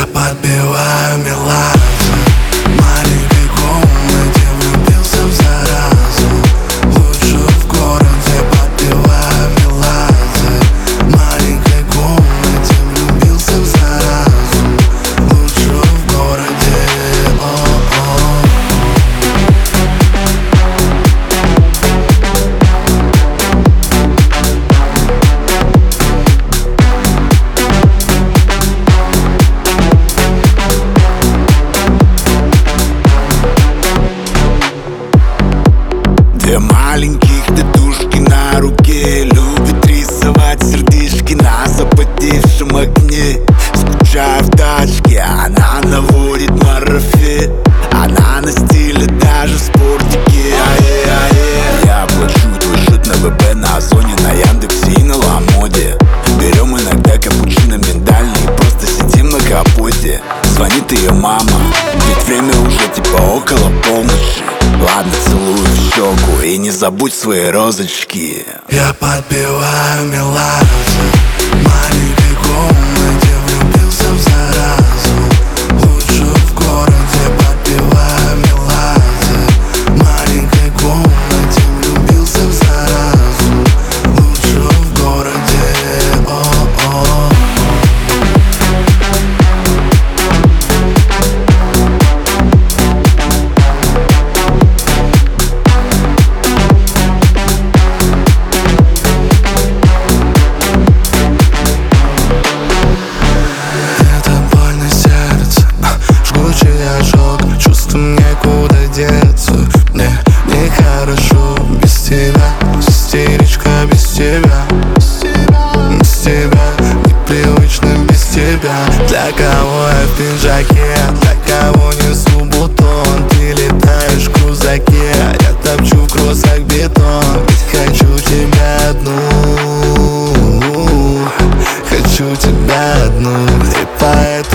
Я подбиваю меладзе маленькой комнате, влюбился в заразу. Лучше в городе. Подбиваю меладзе маленькой комнате, влюбился в заразу. Лучше в городе. Две маленьких татушки на руке, любит рисовать сердечки на запотевшем окне. Скучаю в тачке, она наводит марафет. Она на стиле даже в спортике. Я плачу твой счет на ВП, на Озоне, на Яндексе и на Ламоде. Берем иногда капучино миндальный, просто сидим на капоте. Звонит ее мама, ведь время уже типа около полночи. Ладно, целую в щеку и не забудь свои розочки. Я подбиваю меладзе маленькой комнате, влюбился в заразу. Лучше в городе. Подбиваю меладзе маленькой комнате, влюбился в заразу. Лучше в городе. Некуда деться, мне нехорошо без тебя. Истеричка без тебя, без тебя, непривычно без тебя. Для кого я в пиджаке, для кого несу бутон. Ты летаешь в крузаке, я топчу в кроссах бетон. Ведь хочу тебя одну, хочу тебя одну. И поэтому